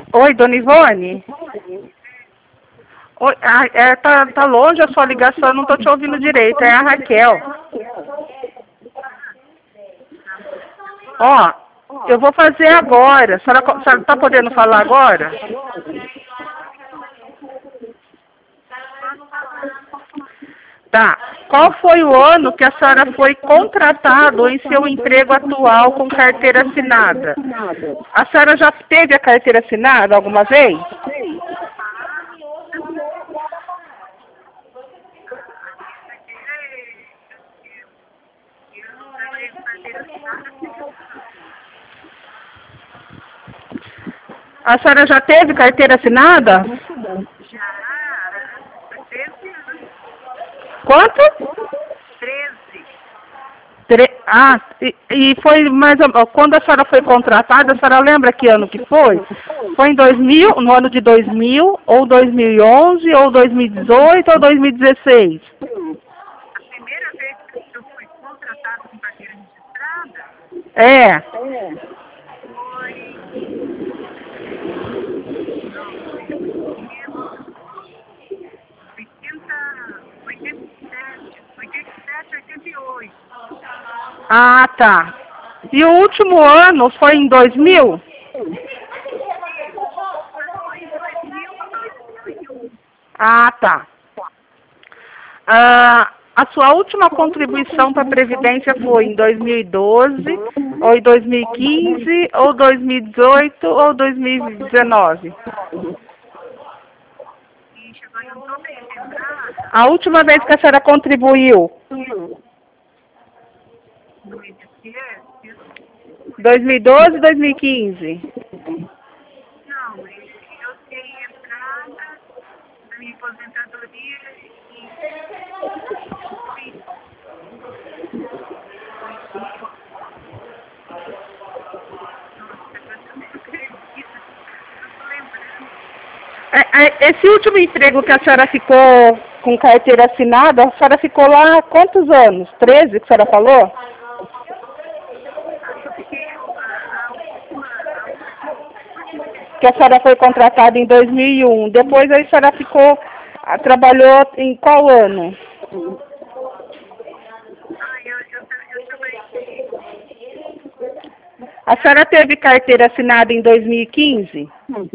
Oi, dona Ivone? Oi, tá longe a sua ligação, eu não tô te ouvindo direito, é a Raquel. Ó, eu vou fazer agora. A senhora tá podendo falar agora? Tá. Qual foi o ano que a senhora foi contratado em seu emprego atual com carteira assinada? A senhora já teve a carteira assinada alguma vez? A senhora já teve carteira assinada? Quanto? 13. E foi mais quando a senhora foi contratada, a senhora lembra que ano que foi? Foi em 2000, no ano de 2000, ou 2011, ou 2018, ou 2016? A primeira vez que eu fui contratada com carteira registrada É. foi 87, 88. Ah, tá. E o último ano foi em 2000? Ah, tá. A sua última contribuição para a Previdência foi em 2012, ou em 2015, ou 2018, ou 2019? A última vez que a senhora contribuiu? 2012, 2015? Não, eu tenho entrada da minha aposentadoria e Esse último emprego que a senhora ficou com carteira assinada, a senhora ficou lá há quantos anos? 13 que a senhora falou? Que a senhora foi contratada em 2001. Depois a senhora trabalhou em qual ano? eu trabalhei. A senhora teve carteira assinada em 2015?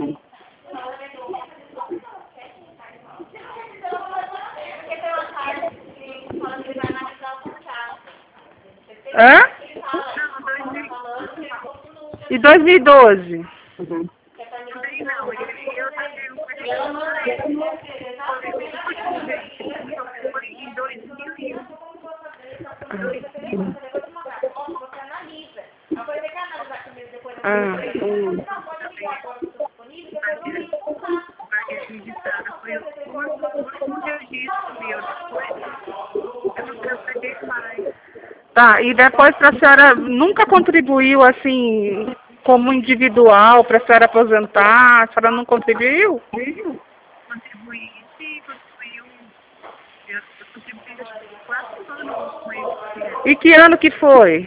Hã? E 2012? Tá, e depois para a senhora nunca contribuiu assim como individual para a senhora aposentar? A senhora não contribuiu? Contribuí, sim, eu contribuí 4 anos com ele. E que ano que foi?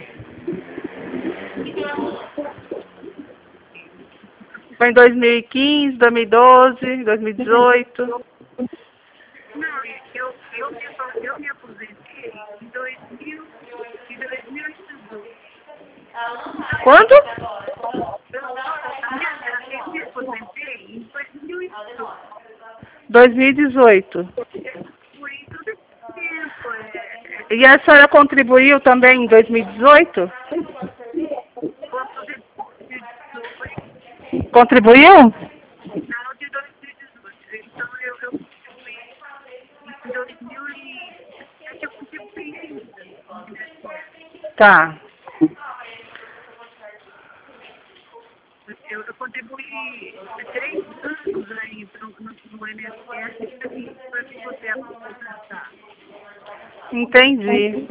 Foi em 2015, 2012, 2018? Não, eu me aposentei em 2018. Quando? Eu me aposentei em 2018. 2018. Por isso do tempo. E a senhora contribuiu também em 2018? Contribuiu? Não, de 2018. Então eu contribuí em 2017, eu contribuí. Tá. Eu contribuí 3 anos aí no INSS para você aposentar. Entendi.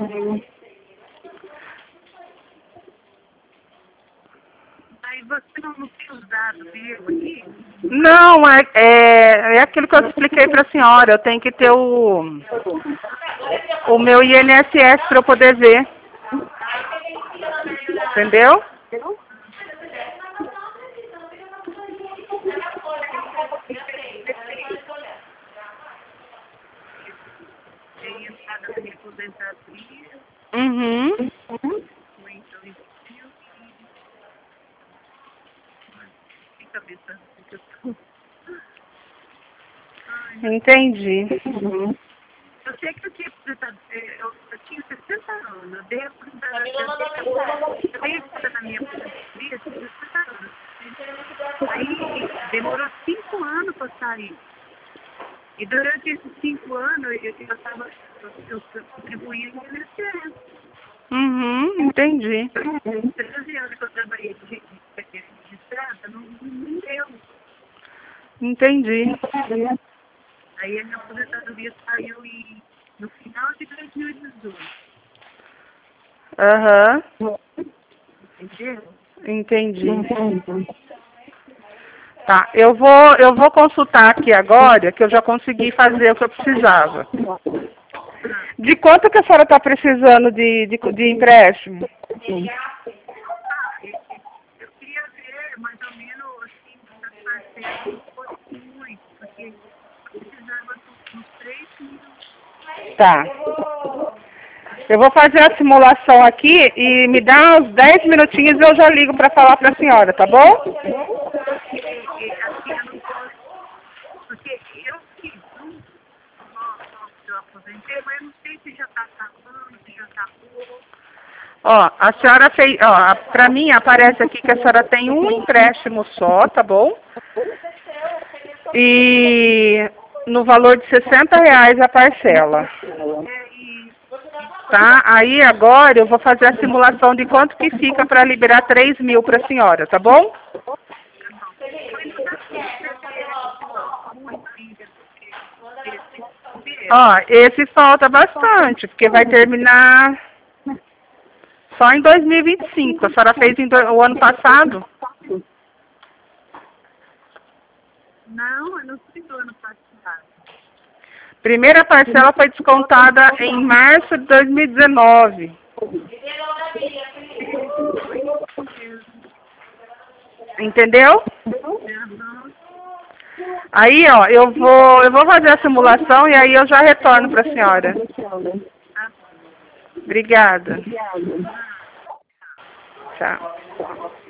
Aí você não tem os dados dele aqui? Não, é aquilo que eu expliquei para a senhora. Eu tenho que ter o meu INSS para eu poder ver. Entendeu? Uhum. Foi em 2000 e... Que cabeça que eu tô. Entendi. Eu sei que eu tinha 60 anos, eu dei a oportunidade da minha aposentadoria, tinha 60 anos. Aí demorou 5 anos para sair. E durante esses 5 anos eu contribuía no INSS. Uhum, entendi. 13 anos que eu trabalhei de estrada, não deu. Entendi. Aí a minha aposentadoria saiu no final de 2018. Aham, Entendeu? entendi. Tá, eu vou consultar aqui agora, que eu já consegui fazer o que eu precisava. De quanto que a senhora está precisando de empréstimo? Eu queria ver mais ou menos assim, das parcelas não fosse muito, porque eu precisava uns 3 mil. Tá. Eu vou fazer a simulação aqui e me dá uns 10 minutinhos e eu já ligo para falar para a senhora, tá bom? Porque assim eu não posso, porque eu fiz eu aposentei, mas eu não sei se já está acabando, se já acabou. Ó, a senhora fez, ó, para mim aparece aqui que a senhora tem um empréstimo só, tá bom? E no valor de R$ 60 a parcela. Tá? Aí agora eu vou fazer a simulação de quanto que fica para liberar 3 mil para a senhora, tá bom? Ó, esse falta bastante, porque vai terminar só em 2025. A senhora fez o ano passado? Não, eu não fui do ano passado. Primeira parcela foi descontada em março de 2019. Entendeu? Aí, ó, eu vou fazer a simulação e aí eu já retorno para a senhora. Obrigada. Tchau.